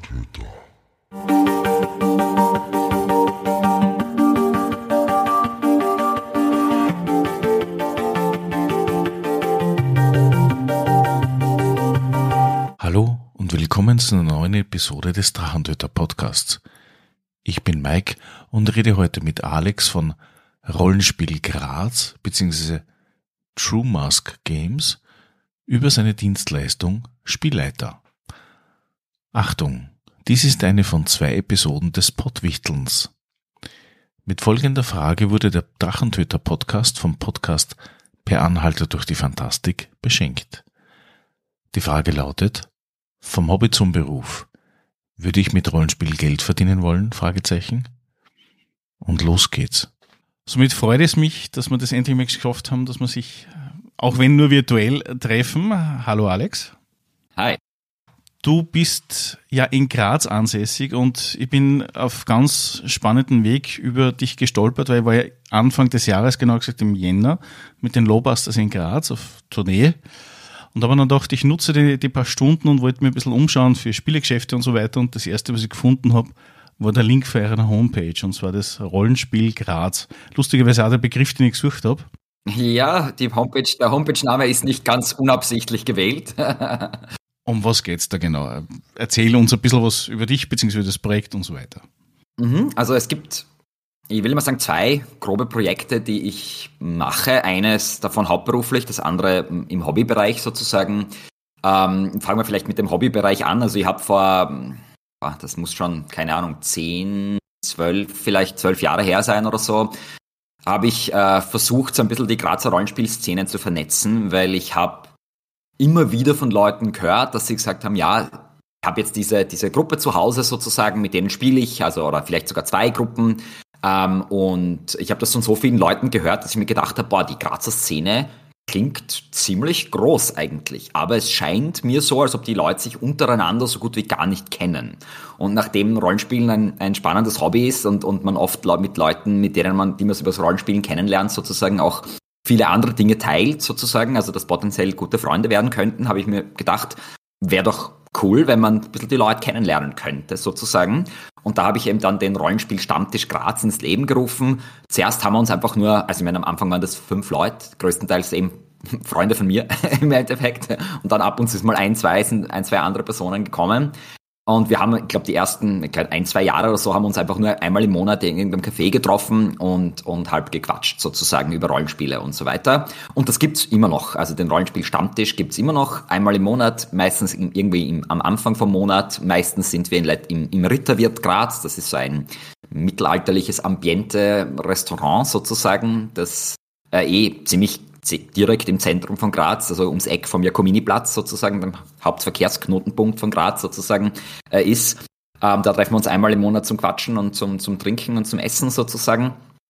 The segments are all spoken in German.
Drachentöter. Hallo und willkommen zu einer neuen Episode des Drachentöter Podcasts. Ich bin Mike und rede heute mit Alex von Rollenspiel Graz bzw. True Mask Games über seine Dienstleistung Spielleiter. Achtung, dies ist eine von 2 Episoden des Pottwichtelns. Mit folgender Frage wurde der Drachentöter Podcast vom Podcast Per Anhalter durch die Fantastik beschenkt. Die Frage lautet: Vom Hobby zum Beruf. Würde ich mit Rollenspiel Geld verdienen wollen? Fragezeichen. Und los geht's. Somit freut es mich, dass wir das endlich mal geschafft haben, dass wir sich, auch wenn nur virtuell, treffen. Hallo Alex. Hi. Du bist ja in Graz ansässig und ich bin auf ganz spannenden Weg über dich gestolpert, weil ich war ja Anfang des Jahres, genau gesagt im Jänner, mit den Lowbusters in Graz auf Tournee. Und habe dann gedacht, ich nutze die paar Stunden und wollte mir ein bisschen umschauen für Spielegeschäfte und so weiter. Und das erste, was ich gefunden habe, war der Link für eine Homepage. Und zwar das Rollenspiel Graz. Lustigerweise auch der Begriff, den ich gesucht habe. Ja, der Homepage-Name ist nicht ganz unabsichtlich gewählt. Um was geht's da genau? Erzähl uns ein bisschen was über dich bzw. das Projekt und so weiter. Also es gibt, ich will mal sagen, 2 grobe Projekte, die ich mache. Eines davon hauptberuflich, das andere im Hobbybereich sozusagen. Fangen wir vielleicht mit dem Hobbybereich an. Also ich habe das muss schon, keine Ahnung, 10, 12, vielleicht 12 Jahre her sein oder so, habe ich versucht, so ein bisschen die Grazer Rollenspielszenen zu vernetzen, weil ich habe immer wieder von Leuten gehört, dass sie gesagt haben, ja, ich habe jetzt diese Gruppe zu Hause sozusagen, mit denen spiele ich, also oder vielleicht sogar 2 Gruppen. Und ich habe das von so vielen Leuten gehört, dass ich mir gedacht habe, die Grazer Szene klingt ziemlich groß eigentlich. Aber es scheint mir so, als ob die Leute sich untereinander so gut wie gar nicht kennen. Und nachdem Rollenspielen ein spannendes Hobby ist und man oft mit Leuten, die man über das Rollenspielen kennenlernt, sozusagen auch viele andere Dinge teilt, sozusagen, also dass potenziell gute Freunde werden könnten, habe ich mir gedacht, wäre doch cool, wenn man ein bisschen die Leute kennenlernen könnte, sozusagen. Und da habe ich eben dann den Rollenspiel-Stammtisch Graz ins Leben gerufen. Zuerst haben wir uns einfach nur, also ich meine, am Anfang waren das 5 Leute, größtenteils eben Freunde von mir im Endeffekt. Und dann ab und zu ist mal ein, zwei andere Personen gekommen. Und wir haben, ich glaube, die ersten 1, 2 Jahre oder so haben wir uns einfach nur einmal im Monat in irgendeinem Café getroffen und halb gequatscht sozusagen über Rollenspiele und so weiter. Und das gibt's immer noch. Also den Rollenspiel-Stammtisch gibt's immer noch einmal im Monat, meistens irgendwie am Anfang vom Monat. Meistens sind wir im Ritterwirt Graz. Das ist so ein mittelalterliches Ambiente-Restaurant sozusagen, das ziemlich direkt im Zentrum von Graz, also ums Eck vom Jakominiplatz sozusagen, dem Hauptverkehrsknotenpunkt von Graz sozusagen ist. Da treffen wir uns einmal im Monat zum Quatschen und zum Trinken und zum Essen sozusagen.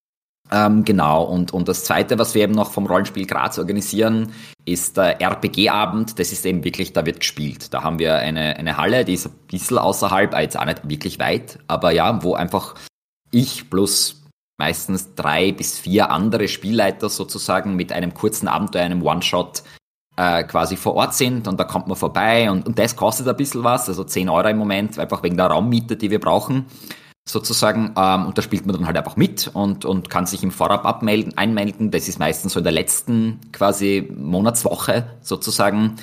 Genau, und das Zweite, was wir eben noch vom Rollenspiel Graz organisieren, ist der RPG-Abend. Das ist eben wirklich, da wird gespielt. Da haben wir eine Halle, die ist ein bisschen außerhalb, jetzt auch nicht wirklich weit, aber ja, wo einfach ich plus meistens 3 bis 4 andere Spielleiter sozusagen mit einem kurzen Abenteuer, einem One-Shot quasi vor Ort sind, und da kommt man vorbei und das kostet ein bisschen was, also 10 Euro im Moment, einfach wegen der Raummiete, die wir brauchen sozusagen, und da spielt man dann halt einfach mit und kann sich im Vorab einmelden. Das ist meistens so in der letzten quasi Monatswoche sozusagen,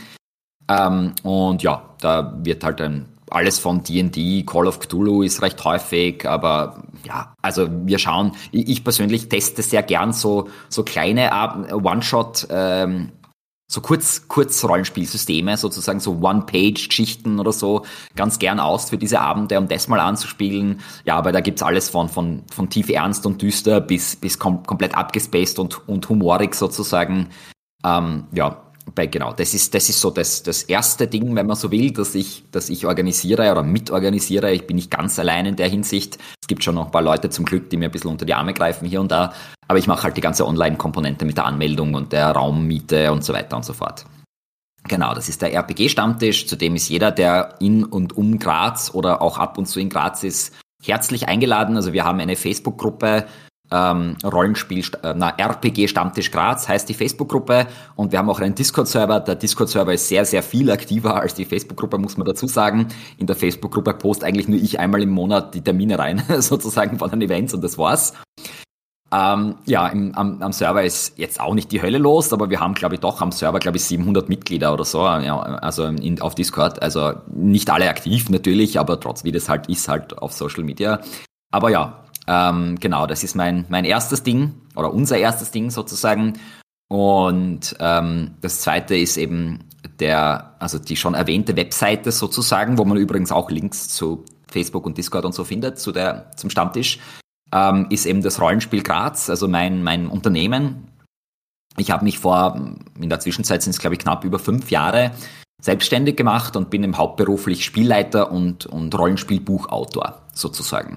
und ja, da wird halt alles von D&D, Call of Cthulhu ist recht häufig, aber ja, also wir schauen, ich persönlich teste sehr gern so kleine One-Shot, so Kurz-Rollenspielsysteme, sozusagen so One-Page-Geschichten oder so, ganz gern aus für diese Abende, um das mal anzuspielen. Ja, aber da gibt's alles von tief ernst und düster bis komplett abgespaced und humorig sozusagen. Genau, das ist so das erste Ding, wenn man so will, dass ich organisiere oder mitorganisiere. Ich bin nicht ganz allein in der Hinsicht. Es gibt schon noch ein paar Leute zum Glück, die mir ein bisschen unter die Arme greifen hier und da. Aber ich mache halt die ganze Online-Komponente mit der Anmeldung und der Raummiete und so weiter und so fort. Genau, das ist der RPG-Stammtisch. Zudem ist jeder, der in und um Graz oder auch ab und zu in Graz ist, herzlich eingeladen. Also wir haben eine Facebook-Gruppe, RPG Stammtisch Graz heißt die Facebook-Gruppe, und wir haben auch einen Discord-Server. Der Discord-Server ist sehr, sehr viel aktiver als die Facebook-Gruppe, muss man dazu sagen. In der Facebook-Gruppe poste eigentlich nur ich einmal im Monat die Termine rein, sozusagen von den Events, und das war's. Am Server ist jetzt auch nicht die Hölle los, aber wir haben, glaube ich, am Server, 700 Mitglieder oder so, ja, also auf Discord. Also nicht alle aktiv natürlich, aber trotz wie das halt ist, halt auf Social Media. Aber ja, genau, das ist mein erstes Ding oder unser erstes Ding sozusagen. Und das zweite ist eben die schon erwähnte Webseite sozusagen, wo man übrigens auch Links zu Facebook und Discord und so findet, zum Stammtisch, ist eben das Rollenspiel Graz, also mein Unternehmen. Ich habe mich in der Zwischenzeit sind es, glaube ich, knapp über 5 Jahre selbstständig gemacht und bin hauptberuflich Spielleiter und Rollenspielbuchautor sozusagen.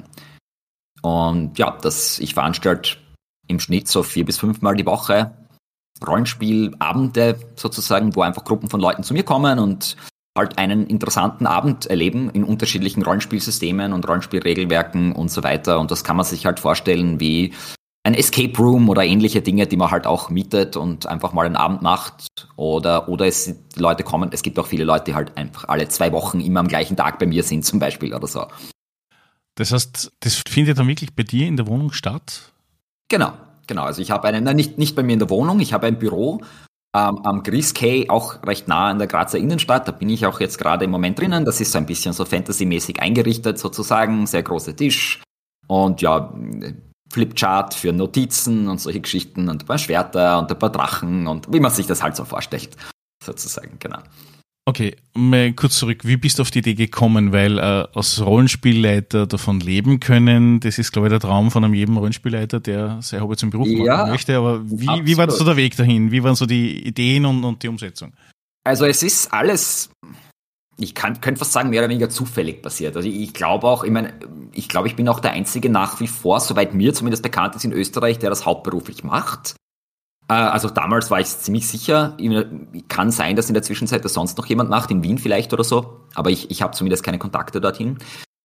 Und ja, ich veranstalte im Schnitt so 4 bis 5 Mal die Woche Rollenspielabende sozusagen, wo einfach Gruppen von Leuten zu mir kommen und halt einen interessanten Abend erleben in unterschiedlichen Rollenspielsystemen und Rollenspielregelwerken und so weiter. Und das kann man sich halt vorstellen wie ein Escape Room oder ähnliche Dinge, die man halt auch mietet und einfach mal einen Abend macht. Oder die Leute kommen, es gibt auch viele Leute, die halt einfach alle 2 Wochen immer am gleichen Tag bei mir sind zum Beispiel oder so. Das heißt, das findet dann wirklich bei dir in der Wohnung statt? Genau. Also ich habe nicht bei mir in der Wohnung, ich habe ein Büro am Grieskay, auch recht nah an der Grazer Innenstadt. Da bin ich auch jetzt gerade im Moment drinnen. Das ist so ein bisschen so Fantasy-mäßig eingerichtet sozusagen, sehr großer Tisch und ja, Flipchart für Notizen und solche Geschichten und ein paar Schwerter und ein paar Drachen und wie man sich das halt so vorstellt, sozusagen, genau. Okay, mal kurz zurück. Wie bist du auf die Idee gekommen? Weil als Rollenspielleiter davon leben können, das ist, glaube ich, der Traum von jedem Rollenspielleiter, der sein Hobby zum Beruf machen möchte. Aber wie war das so der Weg dahin? Wie waren so die Ideen und die Umsetzung? Also es ist alles, ich könnte fast sagen, mehr oder weniger zufällig passiert. Also ich glaube, ich bin auch der Einzige nach wie vor, soweit mir zumindest bekannt ist in Österreich, der das hauptberuflich macht. Also damals war ich ziemlich sicher, kann sein, dass in der Zwischenzeit das sonst noch jemand macht, in Wien vielleicht oder so, aber ich habe zumindest keine Kontakte dorthin.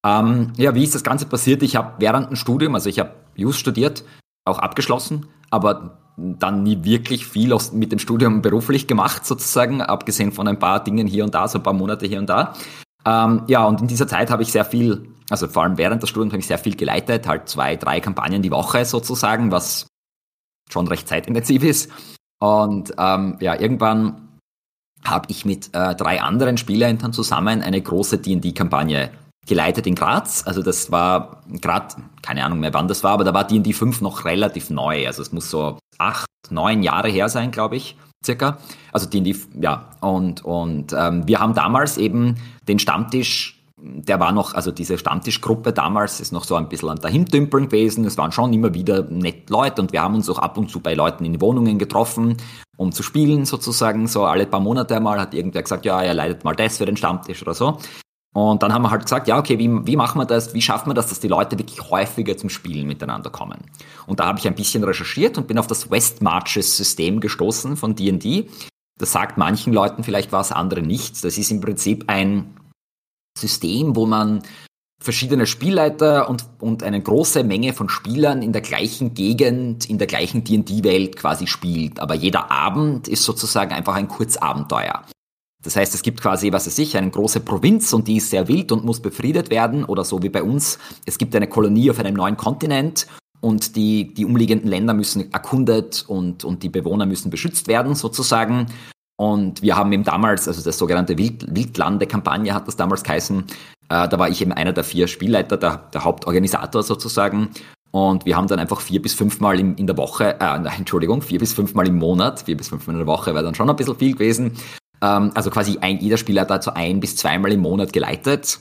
Wie ist das Ganze passiert? Ich habe während dem Studium, also ich habe Jus studiert, auch abgeschlossen, aber dann nie wirklich viel mit dem Studium beruflich gemacht sozusagen, abgesehen von ein paar Dingen hier und da, so ein paar Monate hier und da. Und in dieser Zeit habe ich sehr viel, also vor allem während des Studiums habe ich sehr viel geleitet, halt 2, 3 Kampagnen die Woche sozusagen, was schon recht zeitintensiv ist. Und irgendwann habe ich mit 3 anderen Spielleitern zusammen eine große D&D-Kampagne geleitet in Graz. Also das war gerade, keine Ahnung mehr wann das war, aber da war D&D 5 noch relativ neu. Also es muss so 8, 9 Jahre her sein, glaube ich, circa. Also D&D, ja. Und wir haben damals eben den Stammtisch, der war noch, also diese Stammtischgruppe damals ist noch so ein bisschen dahin dümpeln gewesen. Es waren schon immer wieder nett Leute und wir haben uns auch ab und zu bei Leuten in Wohnungen getroffen, um zu spielen sozusagen. So alle paar Monate einmal hat irgendwer gesagt, ja, er leitet mal das für den Stammtisch oder so. Und dann haben wir halt gesagt, ja, okay, wie machen wir das, wie schaffen wir das, dass die Leute wirklich häufiger zum Spielen miteinander kommen? Und da habe ich ein bisschen recherchiert und bin auf das West Marches System gestoßen von D&D. Das sagt manchen Leuten vielleicht was, andere nicht. Das ist im Prinzip ein System, wo man verschiedene Spielleiter und eine große Menge von Spielern in der gleichen Gegend, in der gleichen D&D-Welt quasi spielt. Aber jeder Abend ist sozusagen einfach ein Kurzabenteuer. Das heißt, es gibt quasi, eine große Provinz und die ist sehr wild und muss befriedet werden. Oder so wie bei uns, es gibt eine Kolonie auf einem neuen Kontinent und die umliegenden Länder müssen erkundet und die Bewohner müssen beschützt werden sozusagen. Und wir haben eben damals, also das sogenannte Wildlande-Kampagne hat das damals geheißen, da war ich eben einer der 4 Spielleiter, der Hauptorganisator sozusagen. Und wir haben dann einfach 4 bis 5 Mal in der Woche, 4 bis 5 Mal im Monat, 4 bis 5 Mal in der Woche wäre dann schon ein bisschen viel gewesen. Also quasi jeder Spieler hat dazu 1 bis 2 Mal im Monat geleitet.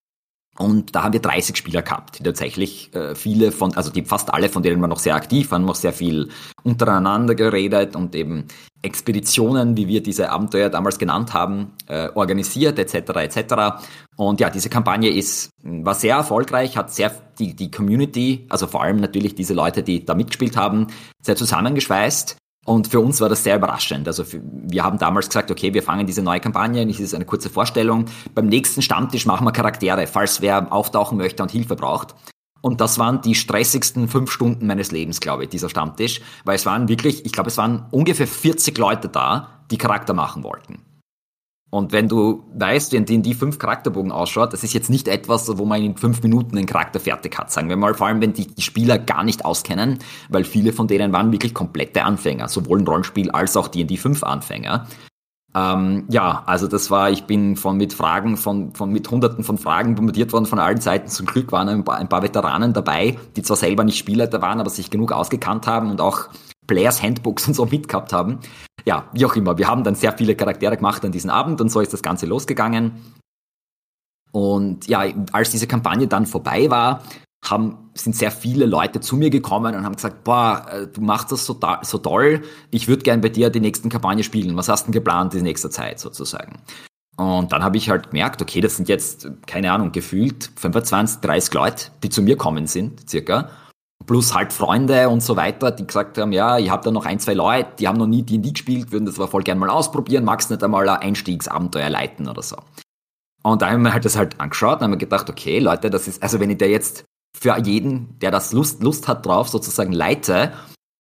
Und da haben wir 30 Spieler gehabt, die tatsächlich fast alle, von denen wir noch sehr aktiv waren, noch sehr viel untereinander geredet und eben Expeditionen, wie wir diese Abenteuer damals genannt haben, organisiert etc. Und ja, diese Kampagne war sehr erfolgreich, hat sehr die Community, also vor allem natürlich diese Leute, die da mitgespielt haben, sehr zusammengeschweißt. Und für uns war das sehr überraschend. Also wir haben damals gesagt, okay, wir fangen diese neue Kampagne, das ist eine kurze Vorstellung. Beim nächsten Stammtisch machen wir Charaktere, falls wer auftauchen möchte und Hilfe braucht. Und das waren die stressigsten 5 Stunden meines Lebens, glaube ich, dieser Stammtisch. Weil es waren wirklich, ich glaube, es waren ungefähr 40 Leute da, die Charakter machen wollten. Und wenn du weißt, wie ein D&D 5 Charakterbogen ausschaut, das ist jetzt nicht etwas, wo man in 5 Minuten einen Charakter fertig hat, sagen wir mal. Vor allem, wenn die Spieler gar nicht auskennen, weil viele von denen waren wirklich komplette Anfänger, sowohl ein Rollenspiel als auch D&D 5 Anfänger. Also das war, ich bin mit Hunderten von Fragen bombardiert worden von allen Seiten. Zum Glück waren ein paar Veteranen dabei, die zwar selber nicht Spielleiter waren, aber sich genug ausgekannt haben und auch Players Handbooks und so mitgehabt haben. Ja, wie auch immer. Wir haben dann sehr viele Charaktere gemacht an diesem Abend und so ist das Ganze losgegangen. Und ja, als diese Kampagne dann vorbei war, sind sehr viele Leute zu mir gekommen und haben gesagt, du machst das so toll, ich würde gern bei dir die nächsten Kampagne spielen. Was hast du denn geplant in nächster Zeit sozusagen? Und dann habe ich halt gemerkt, okay, das sind jetzt, keine Ahnung, gefühlt 25, 30 Leute, die zu mir kommen sind, circa. Plus halt Freunde und so weiter, die gesagt haben, ja, ich habe da noch 1, 2 Leute, die haben noch nie D&D gespielt, würden das aber voll gern mal ausprobieren, magst nicht einmal ein Einstiegsabenteuer leiten oder so. Und da haben wir halt das halt angeschaut und haben mir gedacht, okay, Leute, das ist, also wenn ich da jetzt für jeden, der das Lust hat drauf, sozusagen leite,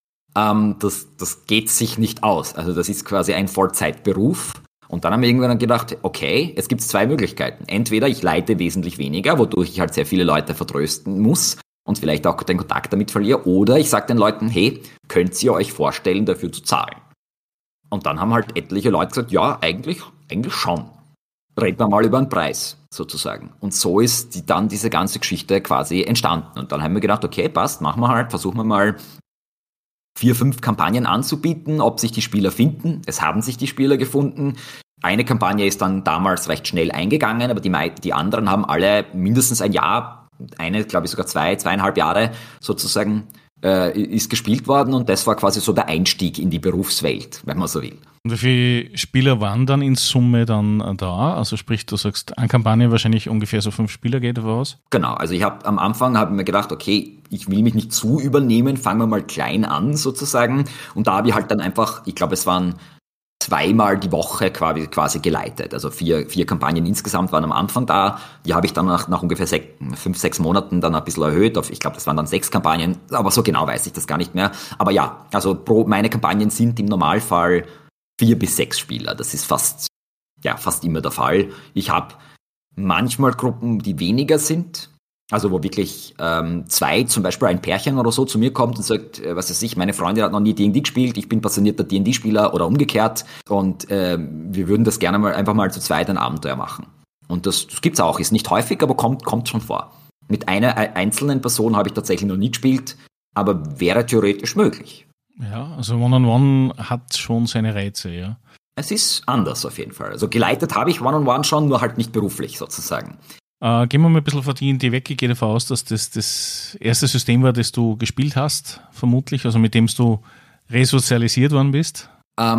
das geht sich nicht aus. Also das ist quasi ein Vollzeitberuf. Und dann haben wir irgendwann gedacht, okay, es gibt 2 Möglichkeiten. Entweder ich leite wesentlich weniger, wodurch ich halt sehr viele Leute vertrösten muss und vielleicht auch den Kontakt damit verliere, oder ich sage den Leuten, hey, könnt ihr euch vorstellen, dafür zu zahlen? Und dann haben halt etliche Leute gesagt, ja, eigentlich schon. Reden wir mal über einen Preis, sozusagen. Und so ist dann diese ganze Geschichte quasi entstanden. Und dann haben wir gedacht, okay, passt, machen wir halt, versuchen wir mal 4, 5 Kampagnen anzubieten, ob sich die Spieler finden. Es haben sich die Spieler gefunden. Eine Kampagne ist dann damals recht schnell eingegangen, aber die anderen haben alle mindestens ein Jahr, eine, glaube ich, sogar 2,5 Jahre sozusagen ist gespielt worden, und das war quasi so der Einstieg in die Berufswelt, wenn man so will. Und wie viele Spieler waren dann in Summe dann da? Also sprich, du sagst, eine Kampagne wahrscheinlich ungefähr so 5 Spieler geht davon aus? Genau, also am Anfang habe ich mir gedacht, okay, ich will mich nicht zu übernehmen, fangen wir mal klein an sozusagen, und da habe ich halt dann einfach, ich glaube, es waren 2-mal die Woche quasi geleitet. Also 4 Kampagnen insgesamt waren am Anfang da. Die habe ich dann nach ungefähr 5, 6 Monaten dann ein bisschen erhöht auf, ich glaube, das waren dann 6 Kampagnen, aber so genau weiß ich das gar nicht mehr. Aber ja, also meine Kampagnen sind im Normalfall 4 bis 6 Spieler. Das ist fast immer der Fall. Ich habe manchmal Gruppen, die weniger sind. Also wo wirklich 2, zum Beispiel ein Pärchen oder so, zu mir kommt und sagt, was weiß ich, meine Freundin hat noch nie D&D gespielt, ich bin passionierter D&D-Spieler oder umgekehrt, und wir würden das gerne einfach mal zu zweit ein Abenteuer machen. Und das gibt's auch, ist nicht häufig, aber kommt schon vor. Mit einer einzelnen Person habe ich tatsächlich noch nie gespielt, aber wäre theoretisch möglich. Ja, also One-on-One hat schon seine Reize, ja. Es ist anders auf jeden Fall. Also geleitet habe ich One-on-One schon, nur halt nicht beruflich sozusagen. Gehen wir mal ein bisschen von D&D weg. Ich gehe davon aus, dass das erste System war, das du gespielt hast, vermutlich, also mit dem du resozialisiert worden bist.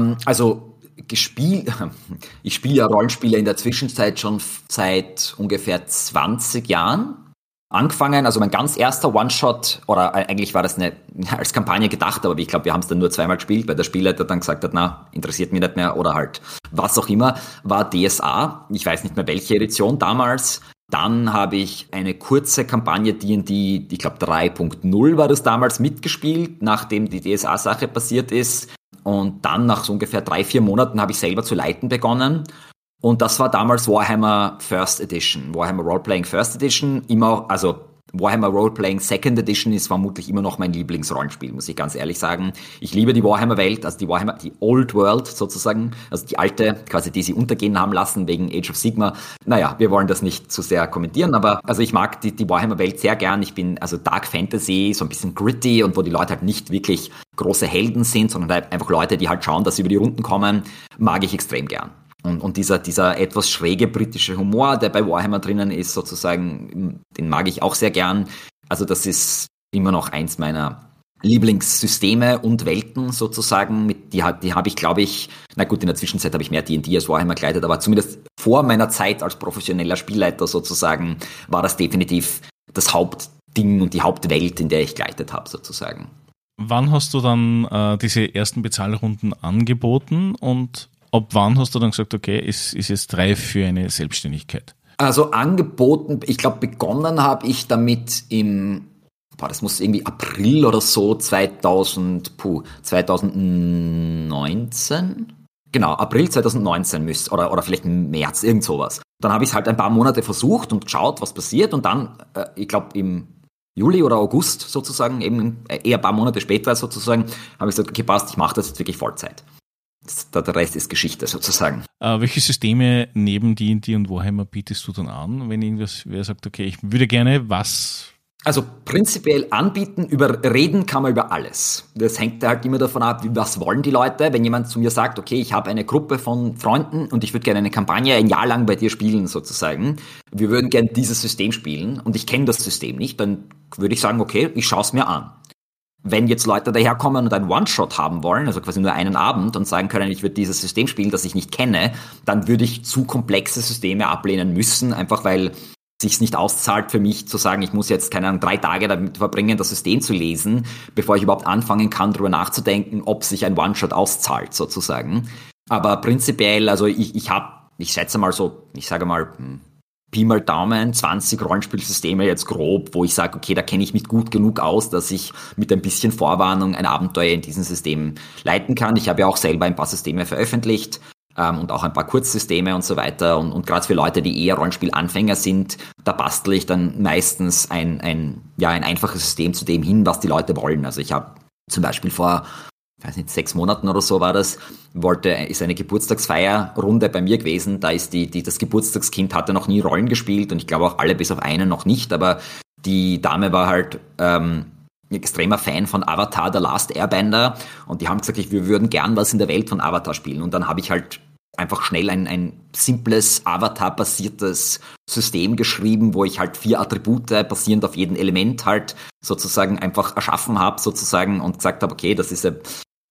Ich spiele ja Rollenspiele in der Zwischenzeit schon seit ungefähr 20 Jahren. Angefangen, also mein ganz erster One-Shot, oder eigentlich war das als Kampagne gedacht, aber ich glaube, wir haben es dann nur 2-mal gespielt, weil der Spielleiter dann gesagt hat, na, interessiert mich nicht mehr, oder halt was auch immer, war DSA. Ich weiß nicht mehr, welche Edition damals. Dann habe ich eine kurze Kampagne D&D, ich glaube 3.0 war das damals, mitgespielt, nachdem die DSA-Sache passiert ist. Und dann nach so ungefähr 3-4 Monaten habe ich selber zu leiten begonnen. Und das war damals Warhammer First Edition, Warhammer Roleplaying First Edition. Warhammer Roleplaying Second Edition ist vermutlich immer noch mein Lieblingsrollenspiel, muss ich ganz ehrlich sagen. Ich liebe die Warhammer-Welt, also die Old World sozusagen, also die alte, quasi die sie untergehen haben lassen wegen Age of Sigmar. Naja, wir wollen das nicht zu sehr kommentieren, aber also ich mag die Warhammer-Welt sehr gern. Ich bin also Dark Fantasy, so ein bisschen gritty, und wo die Leute halt nicht wirklich große Helden sind, sondern halt einfach Leute, die halt schauen, dass sie über die Runden kommen, mag ich extrem gern. Und dieser etwas schräge britische Humor, der bei Warhammer drinnen ist, sozusagen, den mag ich auch sehr gern. Also das ist immer noch eins meiner Lieblingssysteme und Welten sozusagen. Die habe ich, glaube ich, na gut, in der Zwischenzeit habe ich mehr D&D als Warhammer geleitet, aber zumindest vor meiner Zeit als professioneller Spielleiter sozusagen war das definitiv das Hauptding und die Hauptwelt, in der ich geleitet habe sozusagen. Wann hast du dann diese ersten Bezahlrunden angeboten, und ab wann hast du dann gesagt, okay, ist jetzt reif für eine Selbstständigkeit? Also angeboten, ich glaube, begonnen habe ich damit das muss irgendwie April oder so 2019. Genau, April 2019 müsste, oder vielleicht März, irgend sowas. Dann habe ich es halt ein paar Monate versucht und geschaut, was passiert. Und dann, ich glaube, im Juli oder August sozusagen, eben eher ein paar Monate später sozusagen, habe ich gesagt, okay, passt, ich mache das jetzt wirklich Vollzeit. Der Rest ist Geschichte sozusagen. Welche Systeme neben D&D und Warhammer bietest du dann an, wenn wer sagt, okay, ich würde gerne was... Also prinzipiell anbieten, reden kann man über alles. Das hängt halt immer davon ab, was wollen die Leute. Wenn jemand zu mir sagt, okay, ich habe eine Gruppe von Freunden und ich würde gerne eine Kampagne ein Jahr lang bei dir spielen sozusagen. Wir würden gerne dieses System spielen und ich kenne das System nicht, dann würde ich sagen, okay, ich schaue es mir an. Wenn jetzt Leute daherkommen und einen One-Shot haben wollen, also quasi nur einen Abend und sagen können, ich würde dieses System spielen, das ich nicht kenne, dann würde ich zu komplexe Systeme ablehnen müssen, einfach weil sich's nicht auszahlt für mich zu sagen, ich muss jetzt, keine Ahnung, 3 Tage damit verbringen, das System zu lesen, bevor ich überhaupt anfangen kann, darüber nachzudenken, ob sich ein One-Shot auszahlt, sozusagen. Aber prinzipiell, also ich schätze mal so, ich sage mal, Pi mal Daumen, 20 Rollenspielsysteme jetzt grob, wo ich sage, okay, da kenne ich mich gut genug aus, dass ich mit ein bisschen Vorwarnung ein Abenteuer in diesem System leiten kann. Ich habe ja auch selber ein paar Systeme veröffentlicht und auch ein paar Kurzsysteme und so weiter. Und gerade für Leute, die eher Rollenspielanfänger sind, da bastle ich dann meistens ein einfaches System zu dem hin, was die Leute wollen. Also ich habe zum Beispiel vor 6 Monaten oder so war das, ist eine Geburtstagsfeierrunde bei mir gewesen. Da ist das Geburtstagskind hatte noch nie Rollen gespielt und ich glaube auch alle bis auf einen noch nicht, aber die Dame war halt extremer Fan von Avatar, The Last Airbender, und die haben gesagt, wir würden gern was in der Welt von Avatar spielen. Und dann habe ich halt einfach schnell ein simples Avatar-basiertes System geschrieben, wo ich halt 4 Attribute basierend auf jedem Element halt sozusagen einfach erschaffen habe sozusagen und gesagt habe, okay, das ist eine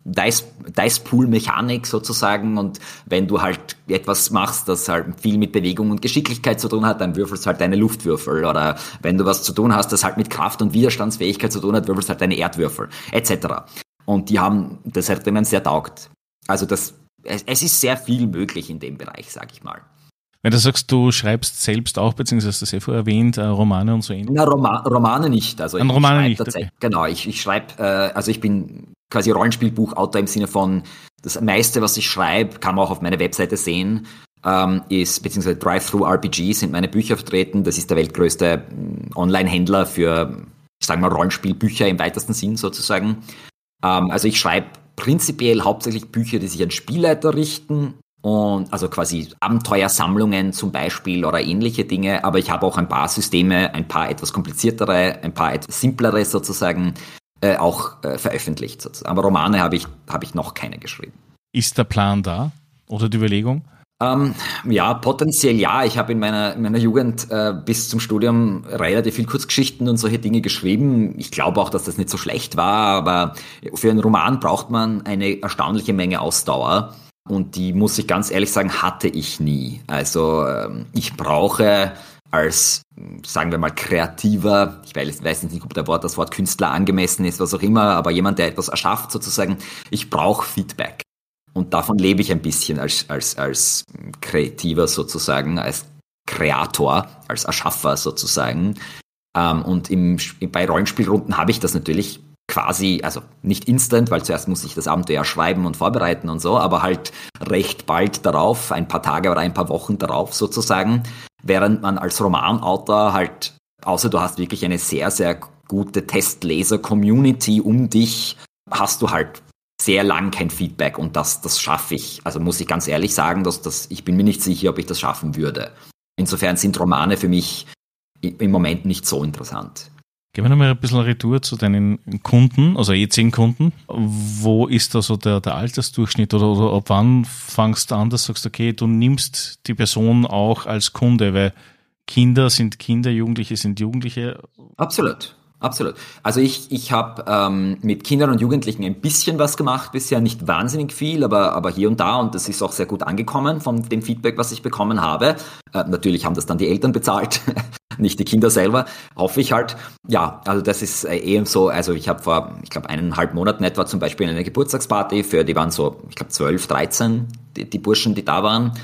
Dice-Pool-Mechanik sozusagen, und wenn du halt etwas machst, das halt viel mit Bewegung und Geschicklichkeit zu tun hat, dann würfelst du halt deine Luftwürfel, oder wenn du was zu tun hast, das halt mit Kraft und Widerstandsfähigkeit zu tun hat, würfelst du halt deine Erdwürfel, etc. Und das hat denen sehr taugt. Also es ist sehr viel möglich in dem Bereich, sag ich mal. Wenn du sagst, du schreibst selbst auch, beziehungsweise hast du es ja vorher erwähnt, Romane und so ähnlich? Na, Romane nicht. Also Romane nicht, okay. Genau, ich schreibe, also ich bin quasi Rollenspielbuchautor im Sinne von, das meiste, was ich schreibe, kann man auch auf meiner Webseite sehen, beziehungsweise Drive-Thru-RPG sind meine Bücher vertreten. Das ist der weltgrößte Online-Händler für, ich sage mal, Rollenspielbücher im weitesten Sinn sozusagen. Also ich schreibe prinzipiell hauptsächlich Bücher, die sich an Spielleiter richten, und also quasi Abenteuersammlungen zum Beispiel oder ähnliche Dinge, aber ich habe auch ein paar Systeme, ein paar etwas kompliziertere, ein paar etwas simplere sozusagen auch veröffentlicht sozusagen. Aber Romane habe ich noch keine geschrieben. Ist der Plan da oder die Überlegung? Ja, potenziell ja. Ich habe in meiner Jugend bis zum Studium relativ viel Kurzgeschichten und solche Dinge geschrieben. Ich glaube auch, dass das nicht so schlecht war, aber für einen Roman braucht man eine erstaunliche Menge Ausdauer. Und die, muss ich ganz ehrlich sagen, hatte ich nie. Also ich brauche als, sagen wir mal, kreativer, ich weiß nicht, ob das Wort Künstler angemessen ist, was auch immer, aber jemand, der etwas erschafft sozusagen, ich brauche Feedback. Und davon lebe ich ein bisschen als Kreativer sozusagen, als Kreator, als Erschaffer sozusagen. Und bei Rollenspielrunden habe ich das natürlich quasi, also nicht instant, weil zuerst muss ich das Abenteuer schreiben und vorbereiten und so, aber halt recht bald darauf, ein paar Tage oder ein paar Wochen darauf sozusagen, während man als Romanautor halt, außer du hast wirklich eine sehr, sehr gute Testleser-Community um dich, hast du halt sehr lang kein Feedback, und das schaffe ich. Also muss ich ganz ehrlich sagen, ich bin mir nicht sicher, ob ich das schaffen würde. Insofern sind Romane für mich im Moment nicht so interessant. Gehen wir nochmal ein bisschen Retour zu deinen Kunden, also jetzigen Kunden. Wo ist da so der Altersdurchschnitt, oder ab wann fangst du an, dass du sagst, okay, du nimmst die Person auch als Kunde, weil Kinder sind Kinder, Jugendliche sind Jugendliche. Absolut. Also ich habe mit Kindern und Jugendlichen ein bisschen was gemacht, bisher nicht wahnsinnig viel, aber hier und da, und das ist auch sehr gut angekommen von dem Feedback, was ich bekommen habe. Natürlich haben das dann die Eltern bezahlt, nicht die Kinder selber, hoffe ich halt. Ja, also das ist eher so, also ich habe vor, 1,5 Monaten etwa zum Beispiel eine Geburtstagsparty die waren so, 12, 13, die Burschen, die da waren.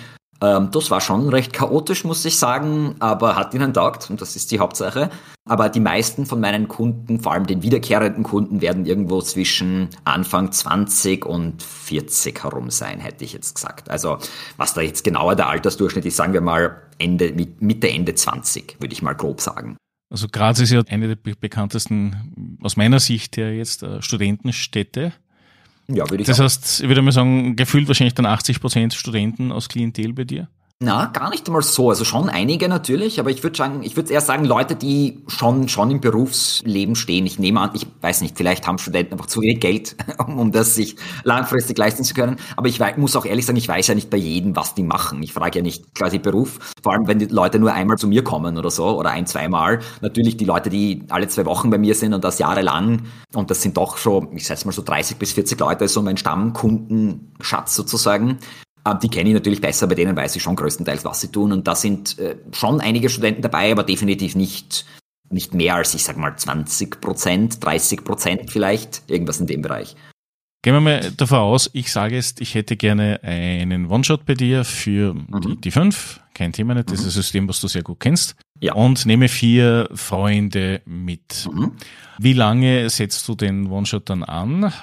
Das war schon recht chaotisch, muss ich sagen, aber hat ihnen taugt und das ist die Hauptsache. Aber die meisten von meinen Kunden, vor allem den wiederkehrenden Kunden, werden irgendwo zwischen Anfang 20 und 40 herum sein, hätte ich jetzt gesagt. Also was da jetzt genauer der Altersdurchschnitt ist, sagen wir mal Mitte, Ende 20, würde ich mal grob sagen. Also Graz ist ja eine der bekanntesten, aus meiner Sicht her jetzt, Studentenstädte. Ja, würde ich Das auch. heißt, ich würde mal sagen, gefühlt wahrscheinlich dann 80% Studenten aus Klientel bei dir. Na, gar nicht einmal so. Also schon einige natürlich, aber ich würde eher sagen, Leute, die schon im Berufsleben stehen. Ich nehme an, ich weiß nicht, vielleicht haben Studenten einfach zu wenig Geld, um das sich langfristig leisten zu können. Aber muss auch ehrlich sagen, ich weiß ja nicht bei jedem, was die machen. Ich frage ja nicht quasi Beruf. Vor allem, wenn die Leute nur einmal zu mir kommen oder so oder zweimal. Natürlich die Leute, die alle 2 Wochen bei mir sind und das jahrelang. Und das sind doch schon, ich schätze mal so 30 bis 40 Leute, so mein Stammkundenschatz sozusagen. Die kenne ich natürlich besser, bei denen weiß ich schon größtenteils, was sie tun. Und da sind schon einige Studenten dabei, aber definitiv nicht mehr als, ich sag mal, 20%, 30% vielleicht, irgendwas in dem Bereich. Gehen wir mal davon aus, ich sage jetzt, ich hätte gerne einen One-Shot bei dir für die 5, kein Thema nicht, das ist ein System, was du sehr gut kennst. Ja. Und nehme 4 Freunde mit. Wie lange setzt du den One-Shot dann an?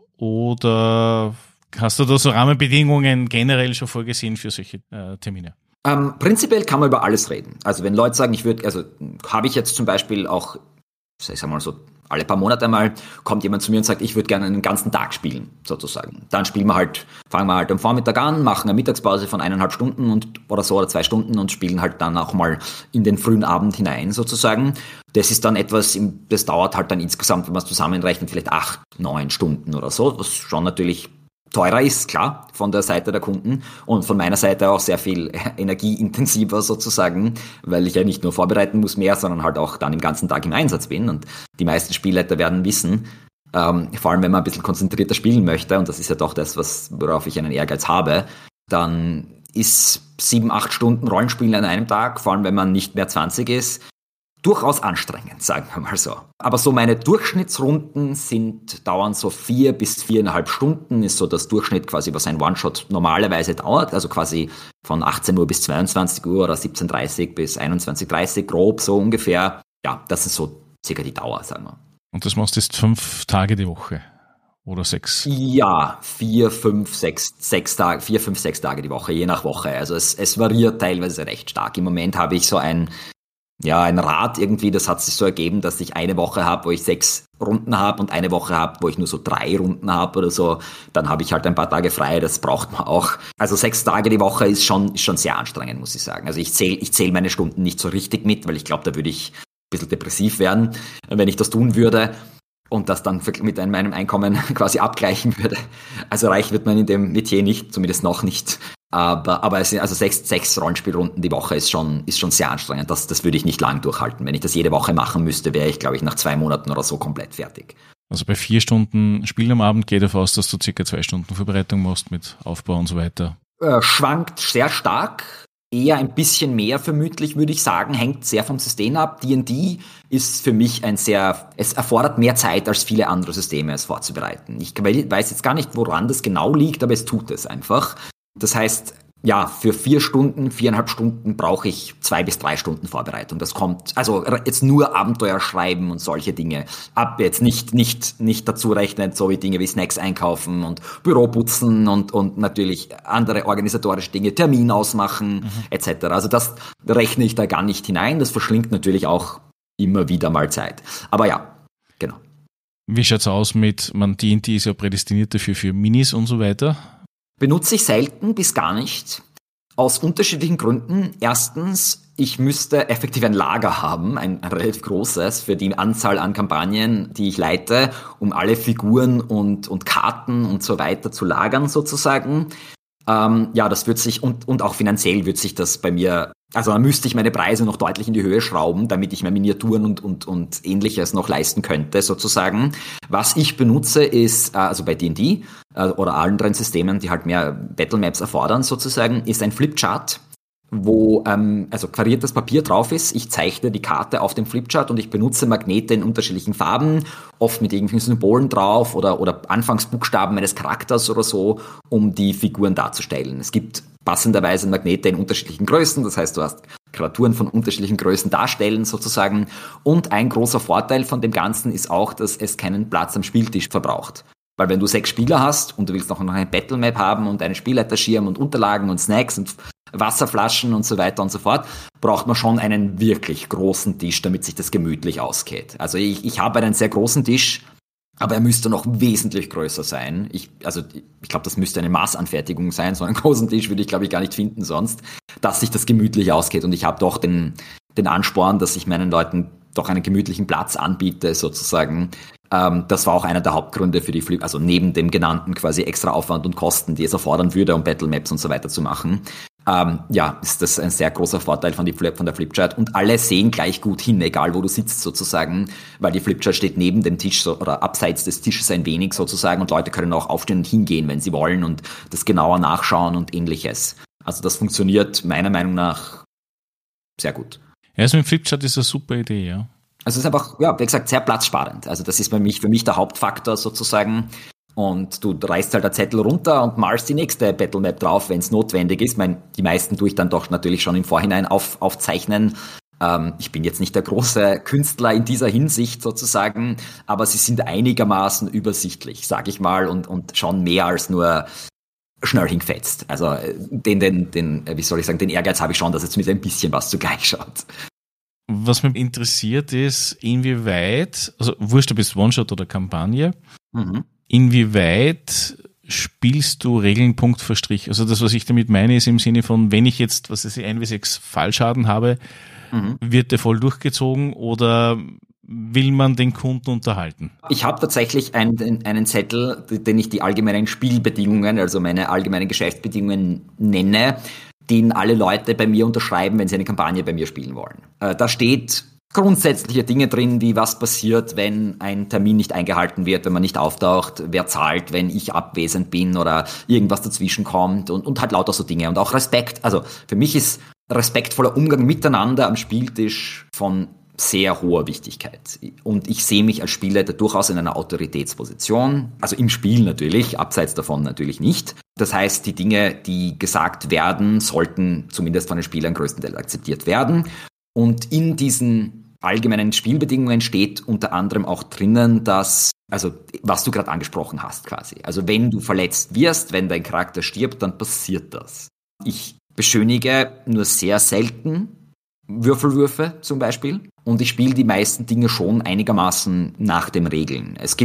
Oder hast du da so Rahmenbedingungen generell schon vorgesehen für solche Termine? Prinzipiell kann man über alles reden. Also wenn Leute sagen, habe ich jetzt zum Beispiel auch, ich sag mal so, alle paar Monate mal, kommt jemand zu mir und sagt, ich würde gerne einen ganzen Tag spielen, sozusagen. Dann fangen wir halt am Vormittag an, machen eine Mittagspause von 1,5 Stunden oder 2 Stunden und spielen halt dann auch mal in den frühen Abend hinein, sozusagen. Das ist dann etwas, das dauert halt dann insgesamt, wenn man es zusammenrechnet, vielleicht 8, 9 Stunden oder so, was schon natürlich teurer ist, klar, von der Seite der Kunden und von meiner Seite auch sehr viel energieintensiver sozusagen, weil ich ja nicht nur vorbereiten muss mehr, sondern halt auch dann den ganzen Tag im Einsatz bin und die meisten Spielleiter werden wissen, vor allem wenn man ein bisschen konzentrierter spielen möchte und das ist ja doch das, worauf ich einen Ehrgeiz habe, dann ist 7, 8 Stunden Rollenspielen an einem Tag, vor allem wenn man nicht mehr 20 ist, durchaus anstrengend, sagen wir mal so. Aber so meine Durchschnittsrunden dauern so 4 bis 4,5 Stunden, ist so das Durchschnitt quasi, was ein One-Shot normalerweise dauert, also quasi von 18 Uhr bis 22 Uhr oder 17:30 bis 21:30 grob so ungefähr. Ja, das ist so circa die Dauer, sagen wir. Und das machst du jetzt 5 Tage die Woche oder 6? Ja, 4, 5, 6 Tage die Woche, je nach Woche. Also es variiert teilweise recht stark. Im Moment habe ich so ein Rad irgendwie, das hat sich so ergeben, dass ich eine Woche habe, wo ich 6 Runden habe und eine Woche habe, wo ich nur so 3 Runden habe oder so. Dann habe ich halt ein paar Tage frei, das braucht man auch. Also 6 Tage die Woche ist schon sehr anstrengend, muss ich sagen. Also ich zähl meine Stunden nicht so richtig mit, weil ich glaube, da würde ich ein bisschen depressiv werden, wenn ich das tun würde und das dann mit meinem Einkommen quasi abgleichen würde. Also reich wird man in dem Metier nicht, zumindest noch nicht. Aber es sind also 6 Rollenspielrunden die Woche ist schon sehr anstrengend. Das würde ich nicht lang durchhalten. Wenn ich das jede Woche machen müsste, wäre ich, glaube ich, nach 2 Monaten oder so komplett fertig. Also bei 4 Stunden Spielen am Abend geht davon aus, dass du circa 2 Stunden Vorbereitung machst mit Aufbau und so weiter. Schwankt sehr stark. Eher ein bisschen mehr vermutlich, würde ich sagen, hängt sehr vom System ab. D&D ist für mich es erfordert mehr Zeit als viele andere Systeme, es vorzubereiten. Ich weiß jetzt gar nicht, woran das genau liegt, aber es tut es einfach. Das heißt, ja, für 4,5 Stunden brauche ich 2 bis 3 Stunden Vorbereitung. Das kommt, also jetzt nur Abenteuer schreiben und solche Dinge. Jetzt nicht dazu rechnen, so wie Dinge wie Snacks einkaufen und Büro putzen und natürlich andere organisatorische Dinge, Termin ausmachen, etc. Also das rechne ich da gar nicht hinein. Das verschlingt natürlich auch immer wieder mal Zeit. Aber ja, genau. Wie schaut's aus D&D ist ja prädestiniert dafür für Minis und so weiter? Benutze ich selten bis gar nicht. Aus unterschiedlichen Gründen. Erstens, ich müsste effektiv ein Lager haben, ein relativ großes, für die Anzahl an Kampagnen, die ich leite, um alle Figuren und Karten und so weiter zu lagern sozusagen. Das wird sich, und auch finanziell wird sich das bei mir, also da müsste ich meine Preise noch deutlich in die Höhe schrauben, damit ich mir Miniaturen und Ähnliches noch leisten könnte, sozusagen. Was ich benutze ist, also bei D&D oder anderen Systemen, die halt mehr Battlemaps erfordern, sozusagen, ist ein Flipchart. wo also kariertes Papier drauf ist. Ich zeichne die Karte auf dem Flipchart und ich benutze Magnete in unterschiedlichen Farben, oft mit irgendwelchen Symbolen drauf oder Anfangsbuchstaben meines Charakters oder so, um die Figuren darzustellen. Es gibt passenderweise Magnete in unterschiedlichen Größen, das heißt, du hast Kreaturen von unterschiedlichen Größen darstellen sozusagen. Und ein großer Vorteil von dem Ganzen ist auch, dass es keinen Platz am Spieltisch verbraucht. Weil wenn du 6 Spieler hast und du willst noch eine Battlemap haben und einen Spielleiterschirm und Unterlagen und Snacks und Wasserflaschen und so weiter und so fort, braucht man schon einen wirklich großen Tisch, damit sich das gemütlich ausgeht. Also ich habe einen sehr großen Tisch, aber er müsste noch wesentlich größer sein. Ich glaube, das müsste eine Maßanfertigung sein. So einen großen Tisch würde ich, glaube ich, gar nicht finden sonst, dass sich das gemütlich ausgeht. Und ich habe doch den Ansporn, dass ich meinen Leuten doch einen gemütlichen Platz anbiete, sozusagen. Das war auch einer der Hauptgründe für die also neben dem genannten quasi extra Aufwand und Kosten, die es erfordern würde, um Battlemaps und so weiter zu machen. Ist das ein sehr großer Vorteil von der Flipchart. Und alle sehen gleich gut hin, egal wo du sitzt sozusagen, weil die Flipchart steht neben dem Tisch oder abseits des Tisches ein wenig sozusagen und Leute können auch aufstehen und hingehen, wenn sie wollen und das genauer nachschauen und ähnliches. Also das funktioniert meiner Meinung nach sehr gut. Ja, also mit Flipchart ist eine super Idee, ja. Also es ist einfach, ja, wie gesagt, sehr platzsparend. Also das ist für mich der Hauptfaktor sozusagen. Und du reißt halt einen Zettel runter und malst die nächste Battlemap drauf, wenn es notwendig ist. Die meisten tue ich dann doch natürlich schon im Vorhinein aufzeichnen. Ich bin jetzt nicht der große Künstler in dieser Hinsicht sozusagen, aber sie sind einigermaßen übersichtlich, sag ich mal, und schon mehr als nur schnell hingefetzt. Also den Ehrgeiz habe ich schon, dass es mit ein bisschen was zugleich schaut. Was mich interessiert ist, inwieweit, also wurscht, ob es One-Shot oder Kampagne, inwieweit spielst du Regeln Punkt für Strich? Also das, was ich damit meine, ist im Sinne von, wenn ich jetzt, 1W6 Fallschaden habe, wird der voll durchgezogen oder will man den Kunden unterhalten? Ich habe tatsächlich einen Zettel, den ich die allgemeinen Spielbedingungen, also meine allgemeinen Geschäftsbedingungen nenne, den alle Leute bei mir unterschreiben, wenn sie eine Kampagne bei mir spielen wollen. Da steht grundsätzliche Dinge drin, wie was passiert, wenn ein Termin nicht eingehalten wird, wenn man nicht auftaucht, wer zahlt, wenn ich abwesend bin oder irgendwas dazwischen kommt und halt lauter so Dinge. Und auch Respekt. Also für mich ist respektvoller Umgang miteinander am Spieltisch von sehr hoher Wichtigkeit. Und ich sehe mich als Spielleiter durchaus in einer Autoritätsposition, also im Spiel natürlich, abseits davon natürlich nicht. Das heißt, die Dinge, die gesagt werden, sollten zumindest von den Spielern größtenteils akzeptiert werden. Und in diesen allgemeinen Spielbedingungen steht unter anderem auch drinnen, dass, also was du gerade angesprochen hast quasi. Also wenn du verletzt wirst, wenn dein Charakter stirbt, dann passiert das. Ich beschönige nur sehr selten Würfelwürfe zum Beispiel. Und ich spiele die meisten Dinge schon einigermaßen nach den Regeln. Es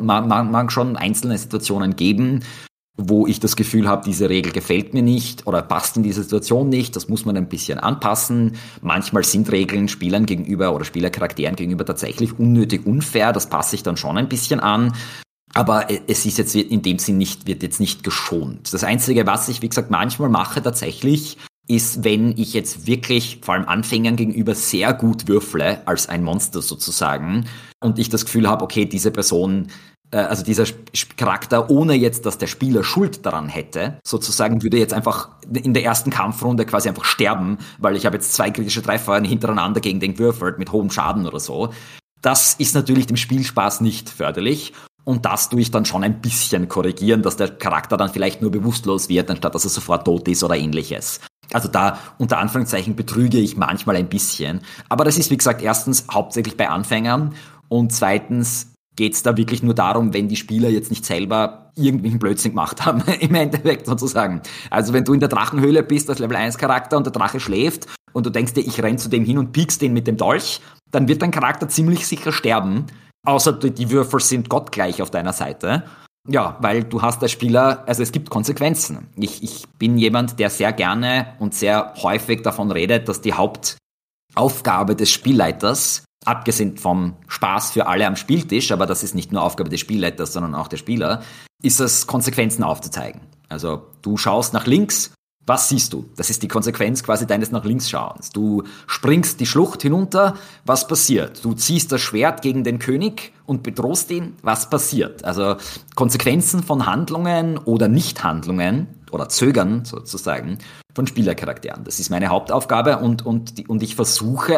mag schon einzelne Situationen geben, wo ich das Gefühl habe, diese Regel gefällt mir nicht oder passt in diese Situation nicht. Das muss man ein bisschen anpassen. Manchmal sind Regeln Spielern gegenüber oder Spielercharakteren gegenüber tatsächlich unnötig unfair. Das passe ich dann schon ein bisschen an. Aber es ist jetzt in dem Sinn wird jetzt nicht geschont. Das Einzige, was ich, wie gesagt, manchmal mache tatsächlich, ist, wenn ich jetzt wirklich vor allem Anfängern gegenüber sehr gut würfle, als ein Monster sozusagen, und ich das Gefühl habe, okay, diese Person, also dieser Charakter, ohne jetzt, dass der Spieler Schuld daran hätte, sozusagen, würde jetzt einfach in der ersten Kampfrunde quasi einfach sterben, weil ich habe jetzt 2 kritische Treffer hintereinander gegen den gewürfelt mit hohem Schaden oder so. Das ist natürlich dem Spielspaß nicht förderlich. Und das tue ich dann schon ein bisschen korrigieren, dass der Charakter dann vielleicht nur bewusstlos wird, anstatt dass er sofort tot ist oder ähnliches. Also da, unter Anführungszeichen, betrüge ich manchmal ein bisschen. Aber das ist, wie gesagt, erstens hauptsächlich bei Anfängern und zweitens geht's da wirklich nur darum, wenn die Spieler jetzt nicht selber irgendwelchen Blödsinn gemacht haben, im Endeffekt sozusagen. Also wenn du in der Drachenhöhle bist als Level 1 Charakter und der Drache schläft und du denkst dir, ich renn zu dem hin und piekst den mit dem Dolch, dann wird dein Charakter ziemlich sicher sterben. Außer die Würfel sind gottgleich auf deiner Seite. Ja, weil du hast als Spieler, also es gibt Konsequenzen. Ich bin jemand, der sehr gerne und sehr häufig davon redet, dass die Hauptaufgabe des Spielleiters, abgesehen vom Spaß für alle am Spieltisch, aber das ist nicht nur Aufgabe des Spielleiters, sondern auch der Spieler, ist es, Konsequenzen aufzuzeigen. Also du schaust nach links, was siehst du? Das ist die Konsequenz quasi deines nach links Schauens. Du springst die Schlucht hinunter, was passiert? Du ziehst das Schwert gegen den König und bedrohst ihn, was passiert? Also Konsequenzen von Handlungen oder Nichthandlungen oder Zögern sozusagen von Spielercharakteren. Das ist meine Hauptaufgabe und ich versuche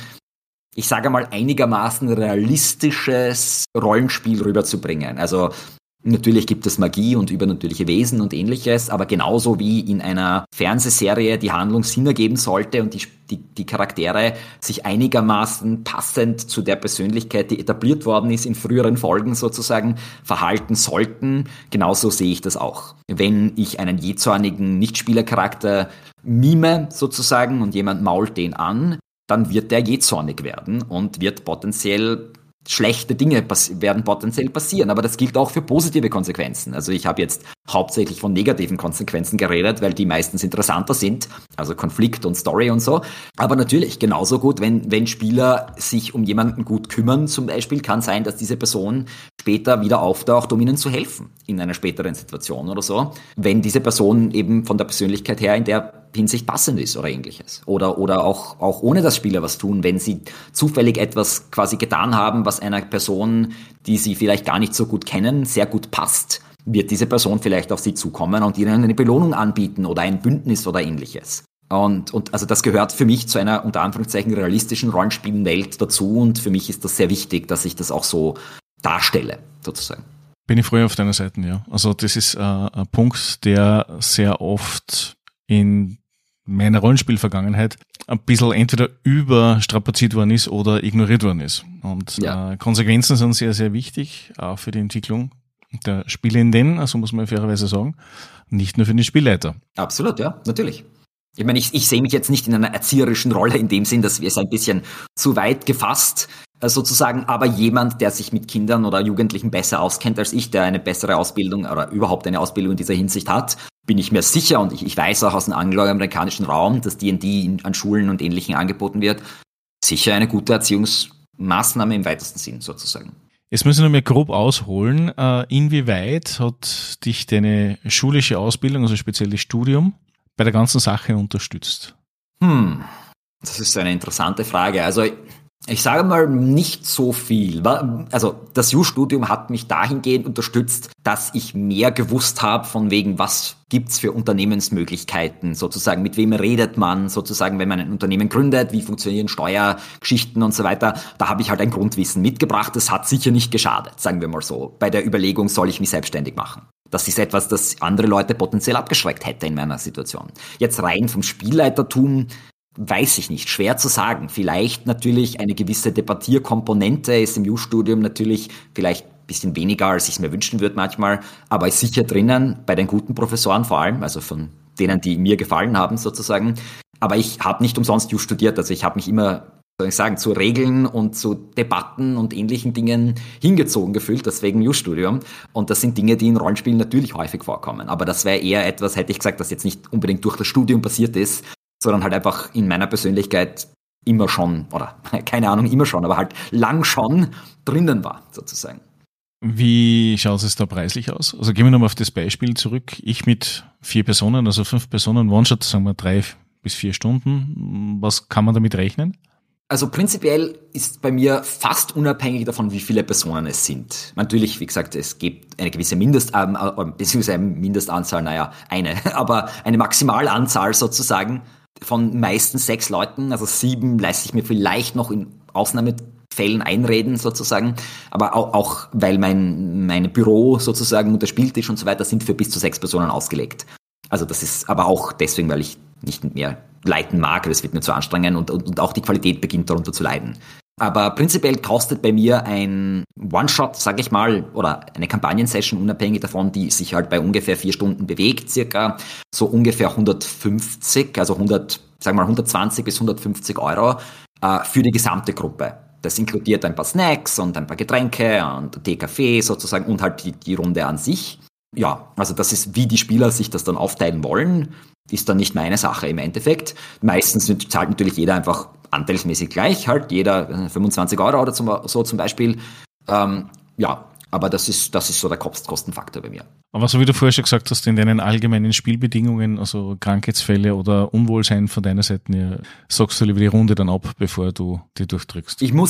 ich sage mal, einigermaßen realistisches Rollenspiel rüberzubringen. Also natürlich gibt es Magie und übernatürliche Wesen und ähnliches, aber genauso wie in einer Fernsehserie die Handlung Sinn ergeben sollte und die Charaktere sich einigermaßen passend zu der Persönlichkeit, die etabliert worden ist, in früheren Folgen sozusagen verhalten sollten, genauso sehe ich das auch. Wenn ich einen jähzornigen Nichtspielercharakter mime sozusagen und jemand mault den an, dann wird der jähzornig werden und wird potenziell schlechte Dinge werden potenziell passieren, aber das gilt auch für positive Konsequenzen. Also ich habe jetzt hauptsächlich von negativen Konsequenzen geredet, weil die meistens interessanter sind, also Konflikt und Story und so. Aber natürlich genauso gut, wenn Spieler sich um jemanden gut kümmern, zum Beispiel, kann sein, dass diese Person später wieder auftaucht, um ihnen zu helfen in einer späteren Situation oder so, wenn diese Person eben von der Persönlichkeit her in der Hinsicht passend ist oder ähnliches. Oder auch ohne dass Spieler was tun, wenn sie zufällig etwas quasi getan haben, was einer Person, die sie vielleicht gar nicht so gut kennen, sehr gut passt, wird diese Person vielleicht auf sie zukommen und ihnen eine Belohnung anbieten oder ein Bündnis oder ähnliches. Und also das gehört für mich zu einer unter Anführungszeichen realistischen Rollenspielwelt dazu und für mich ist das sehr wichtig, dass ich das auch so darstelle, sozusagen. Bin ich früher auf deiner Seite, ja. Also das ist ein Punkt, der sehr oft in meiner Rollenspielvergangenheit ein bisschen entweder überstrapaziert worden ist oder ignoriert worden ist. Und Konsequenzen sind sehr, sehr wichtig, auch für die Entwicklung der Spielenden, also muss man fairerweise sagen, nicht nur für den Spielleiter. Absolut, ja, natürlich. Ich meine, ich sehe mich jetzt nicht in einer erzieherischen Rolle in dem Sinn, dass wir es ein bisschen zu weit gefasst sozusagen, aber jemand, der sich mit Kindern oder Jugendlichen besser auskennt als ich, der eine bessere Ausbildung oder überhaupt eine Ausbildung in dieser Hinsicht hat, bin ich mir sicher und ich weiß auch aus dem angloamerikanischen Raum, dass D&D an Schulen und Ähnlichem angeboten wird, sicher eine gute Erziehungsmaßnahme im weitesten Sinn sozusagen. Jetzt müssen wir noch mal grob ausholen. Inwieweit hat dich deine schulische Ausbildung, also speziell das Studium, bei der ganzen Sache unterstützt? Das ist eine interessante Frage. Also ich sage mal nicht so viel. Also das Jus-Studium hat mich dahingehend unterstützt, dass ich mehr gewusst habe von wegen, was gibt's für Unternehmensmöglichkeiten, sozusagen, mit wem redet man, sozusagen, wenn man ein Unternehmen gründet, wie funktionieren Steuergeschichten und so weiter. Da habe ich halt ein Grundwissen mitgebracht. Das hat sicher nicht geschadet, sagen wir mal so, bei der Überlegung, soll ich mich selbstständig machen. Das ist etwas, das andere Leute potenziell abgeschreckt hätte in meiner Situation. Jetzt rein vom Spielleitertum weiß ich nicht, schwer zu sagen. Vielleicht natürlich eine gewisse Debattierkomponente ist im Jus-Studium natürlich vielleicht ein bisschen weniger, als ich es mir wünschen würde manchmal, aber ist sicher drinnen, bei den guten Professoren vor allem, also von denen, die mir gefallen haben sozusagen. Aber ich habe nicht umsonst Jus studiert, also ich habe mich immer, soll ich sagen, zu Regeln und zu Debatten und ähnlichen Dingen hingezogen gefühlt, deswegen Jus-Studium. Und das sind Dinge, die in Rollenspielen natürlich häufig vorkommen. Aber das wäre eher etwas, hätte ich gesagt, das jetzt nicht unbedingt durch das Studium passiert ist, sondern halt einfach in meiner Persönlichkeit immer schon, oder keine Ahnung, immer schon, aber halt lang schon drinnen war, sozusagen. Wie schaut es da preislich aus? Also gehen wir nochmal auf das Beispiel zurück. Ich mit 4 Personen, also 5 Personen, One-Shot, sagen wir 3 bis 4 Stunden. Was kann man damit rechnen? Also prinzipiell ist bei mir fast unabhängig davon, wie viele Personen es sind. Natürlich, wie gesagt, es gibt eine gewisse Mindestanzahl, aber eine Maximalanzahl sozusagen von meistens 6 Leuten, also 7 lässt sich mir vielleicht noch in Ausnahmefällen einreden sozusagen, aber auch weil mein Büro sozusagen und der Spieltisch und so weiter sind für bis zu 6 Personen ausgelegt. Also das ist aber auch deswegen, weil ich nicht mehr leiten mag, das wird mir zu anstrengend und auch die Qualität beginnt darunter zu leiden. Aber prinzipiell kostet bei mir ein One-Shot, sage ich mal, oder eine Kampagnen-Session, unabhängig davon, die sich halt bei ungefähr 4 Stunden bewegt, circa so ungefähr 150, also 120 bis 150 Euro für die gesamte Gruppe. Das inkludiert ein paar Snacks und ein paar Getränke und Tee, Kaffee sozusagen und halt die Runde an sich. Ja, also das ist, wie die Spieler sich das dann aufteilen wollen, ist dann nicht meine Sache im Endeffekt. Meistens zahlt natürlich jeder einfach anteilsmäßig gleich, halt jeder 25 Euro oder so zum Beispiel. Ja, aber das ist so der Kostenfaktor bei mir. Aber so wie du vorher schon gesagt hast, in deinen allgemeinen Spielbedingungen, also Krankheitsfälle oder Unwohlsein von deiner Seite, sagst du lieber die Runde dann ab, bevor du die durchdrückst? Ich muss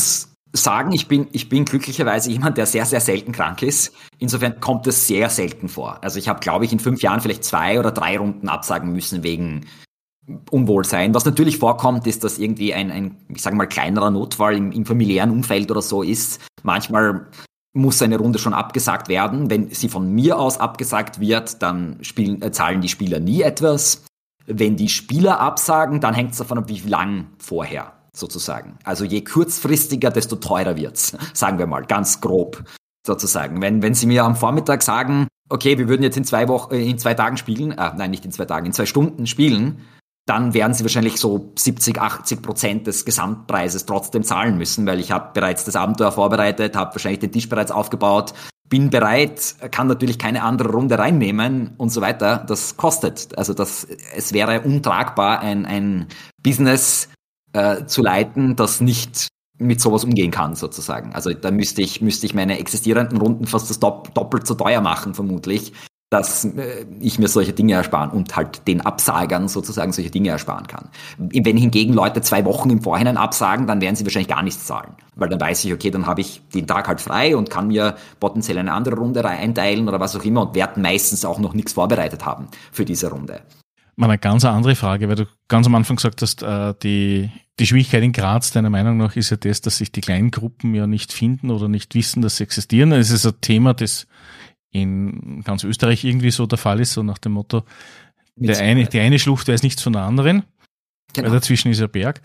sagen, ich bin glücklicherweise jemand, der sehr, sehr selten krank ist. Insofern kommt es sehr selten vor. Also ich habe, glaube ich, in 5 Jahren vielleicht 2 oder 3 Runden absagen müssen wegen Unwohlsein. Was natürlich vorkommt, ist, dass irgendwie ein ich sage mal, kleinerer Notfall im familiären Umfeld oder so ist. Manchmal muss eine Runde schon abgesagt werden. Wenn sie von mir aus abgesagt wird, dann zahlen die Spieler nie etwas. Wenn die Spieler absagen, dann hängt es davon ab, wie lang vorher sozusagen. Also je kurzfristiger, desto teurer wird's. Sagen wir mal, ganz grob sozusagen. Wenn sie mir am Vormittag sagen, okay, wir würden jetzt in 2 Tagen spielen, nicht in 2 Tagen, in 2 Stunden spielen, dann werden sie wahrscheinlich so 70-80% des Gesamtpreises trotzdem zahlen müssen, weil ich habe bereits das Abenteuer vorbereitet, habe wahrscheinlich den Tisch bereits aufgebaut, bin bereit, kann natürlich keine andere Runde reinnehmen und so weiter. Das kostet. Also es wäre untragbar, ein Business zu leiten, das nicht mit sowas umgehen kann, sozusagen. Also da müsste ich meine existierenden Runden fast das doppelt so teuer machen, vermutlich, dass ich mir solche Dinge ersparen und halt den Absagern sozusagen solche Dinge ersparen kann. Wenn hingegen Leute 2 Wochen im Vorhinein absagen, dann werden sie wahrscheinlich gar nichts zahlen. Weil dann weiß ich, okay, dann habe ich den Tag halt frei und kann mir potenziell eine andere Runde einteilen oder was auch immer und werde meistens auch noch nichts vorbereitet haben für diese Runde. Eine ganz andere Frage, weil du ganz am Anfang gesagt hast, die Schwierigkeit in Graz, deiner Meinung nach, ist ja das, dass sich die kleinen Gruppen ja nicht finden oder nicht wissen, dass sie existieren. Es ist ein Thema, das in ganz Österreich irgendwie so der Fall ist, so nach dem Motto, die eine Schlucht weiß nichts von der anderen, genau. Weil dazwischen ist ein Berg.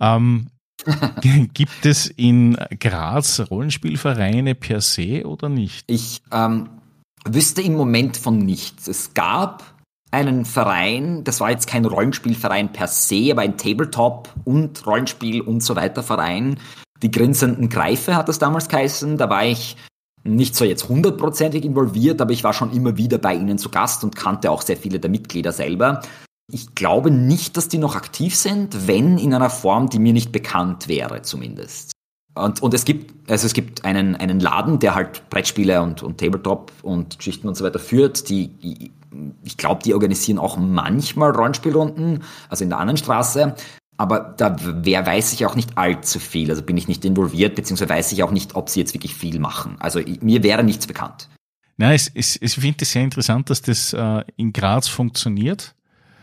Gibt es in Graz Rollenspielvereine per se oder nicht? Ich wüsste im Moment von nichts. Es gab einen Verein, das war jetzt kein Rollenspielverein per se, aber ein Tabletop und Rollenspiel und so weiter Verein. Die grinsenden Greife hat das damals geheißen. Da war ich nicht so jetzt 100%ig involviert, aber ich war schon immer wieder bei ihnen zu Gast und kannte auch sehr viele der Mitglieder selber. Ich glaube nicht, dass die noch aktiv sind, wenn in einer Form, die mir nicht bekannt wäre zumindest. Und es gibt einen Laden, der halt Brettspiele und Tabletop und Geschichten und so weiter führt, ich glaube, die organisieren auch manchmal Rollenspielrunden, also in der anderen Straße, aber weiß ich auch nicht allzu viel, also bin ich nicht involviert, beziehungsweise weiß ich auch nicht, ob sie jetzt wirklich viel machen. Also mir wäre nichts bekannt. Nein, ich finde es sehr interessant, dass das in Graz funktioniert.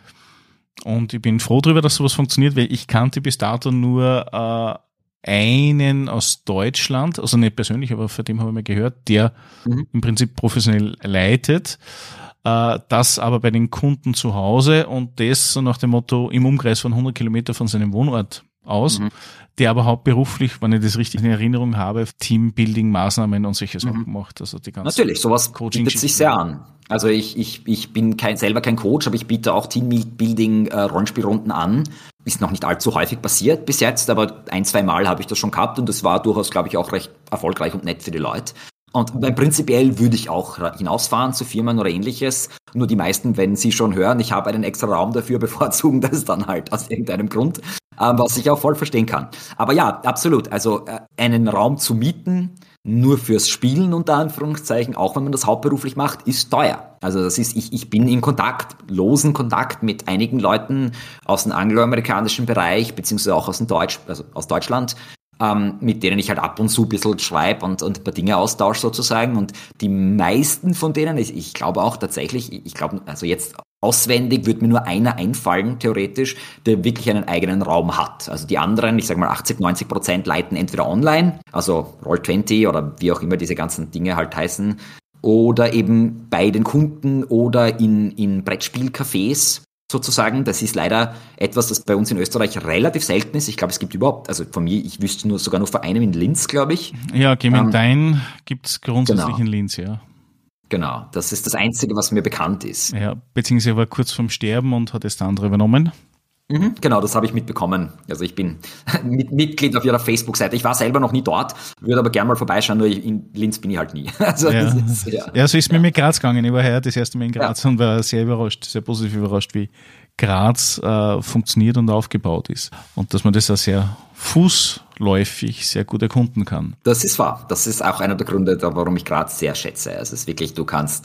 Und ich bin froh darüber, dass sowas funktioniert, weil ich kannte bis dato nur einen aus Deutschland, also nicht persönlich, aber von dem habe ich mal gehört, der im Prinzip professionell leitet, das aber bei den Kunden zu Hause und das so nach dem Motto im Umkreis von 100 Kilometer von seinem Wohnort aus, der aber hauptberuflich, wenn ich das richtig in Erinnerung habe, Teambuilding-Maßnahmen und solche Sachen macht. Also die ganze Natürlich, sowas bietet sich sehr an. Also ich bin selber kein Coach, aber ich biete auch Teambuilding-Rollenspielrunden an. Ist noch nicht allzu häufig passiert bis jetzt, aber 1-2 Mal habe ich das schon gehabt und das war durchaus, glaube ich, auch recht erfolgreich und nett für die Leute. Und prinzipiell würde ich auch hinausfahren zu Firmen oder ähnliches. Nur die meisten, wenn sie schon hören, ich habe einen extra Raum dafür, bevorzugen das dann halt aus irgendeinem Grund, was ich auch voll verstehen kann. Aber ja, absolut. Also einen Raum zu mieten, nur fürs Spielen unter Anführungszeichen, auch wenn man das hauptberuflich macht, ist teuer. Also das ist, ich bin in losen Kontakt mit einigen Leuten aus dem angloamerikanischen Bereich, beziehungsweise auch aus Deutschland, mit denen ich halt ab und zu ein bisschen schreibe und ein paar Dinge austausche sozusagen. Und die meisten von denen, ich glaube auch tatsächlich, also jetzt auswendig wird mir nur einer einfallen, theoretisch, der wirklich einen eigenen Raum hat. Also die anderen, ich sage mal 80-90% leiten entweder online, also Roll20 oder wie auch immer diese ganzen Dinge halt heißen, oder eben bei den Kunden oder in Brettspielcafés sozusagen. Das ist leider etwas, das bei uns in Österreich relativ selten ist. Ich glaube, es gibt überhaupt, also von mir, ich wüsste sogar nur von einem in Linz, glaube ich. Ja, Gemeinde gibt es grundsätzlich in Linz, ja. Genau, das ist das Einzige, was mir bekannt ist. Ja, beziehungsweise war kurz vorm Sterben und hat es der andere übernommen. Genau, das habe ich mitbekommen. Also ich bin Mitglied auf ihrer Facebook-Seite. Ich war selber noch nie dort, würde aber gerne mal vorbeischauen, nur in Linz bin ich halt nie. Also ja. So ist mir mit Graz gegangen. Ich war heuer das erste Mal in Graz und war sehr überrascht, sehr positiv überrascht, wie Graz funktioniert und aufgebaut ist. Und dass man das auch sehr fußläufig sehr gut erkunden kann. Das ist wahr. Das ist auch einer der Gründe, warum ich Graz sehr schätze. Also es ist wirklich, du kannst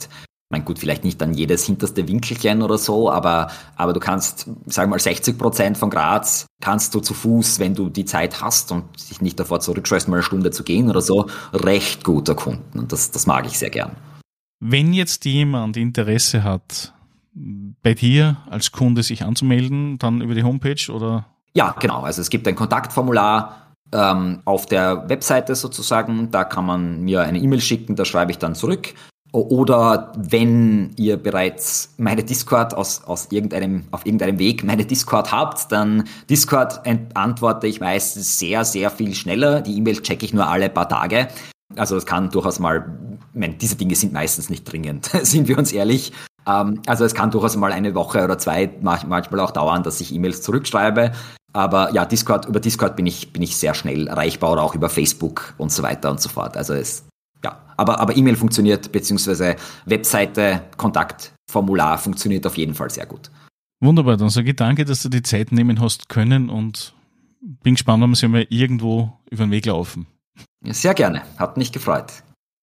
Mein gut, vielleicht nicht an jedes hinterste Winkelchen oder so, aber du kannst, sagen wir mal 60% von Graz kannst du zu Fuß, wenn du die Zeit hast und dich nicht davor zurückscheust, mal eine Stunde zu gehen oder so, recht gut erkunden. Und das mag ich sehr gern. Wenn jetzt jemand Interesse hat, bei dir als Kunde sich anzumelden, dann über die Homepage oder? Ja, genau. Also es gibt ein Kontaktformular auf der Webseite sozusagen. Da kann man mir eine E-Mail schicken, da schreibe ich dann zurück. Oder wenn ihr bereits meine Discord auf irgendeinem Weg meine Discord habt, dann Discord antworte ich meistens sehr, sehr viel schneller. Die E-Mail checke ich nur alle paar Tage. Also es kann durchaus mal, diese Dinge sind meistens nicht dringend, sind wir uns ehrlich. Also es kann durchaus mal eine Woche oder zwei manchmal auch dauern, dass ich E-Mails zurückschreibe. Aber ja, über Discord bin ich sehr schnell erreichbar oder auch über Facebook und so weiter und so fort. Also aber E-Mail funktioniert, beziehungsweise Webseite, Kontaktformular funktioniert auf jeden Fall sehr gut. Wunderbar, dann sage ich danke, dass du die Zeit nehmen hast können und bin gespannt, ob wir sie mal irgendwo über den Weg laufen. Sehr gerne, hat mich gefreut.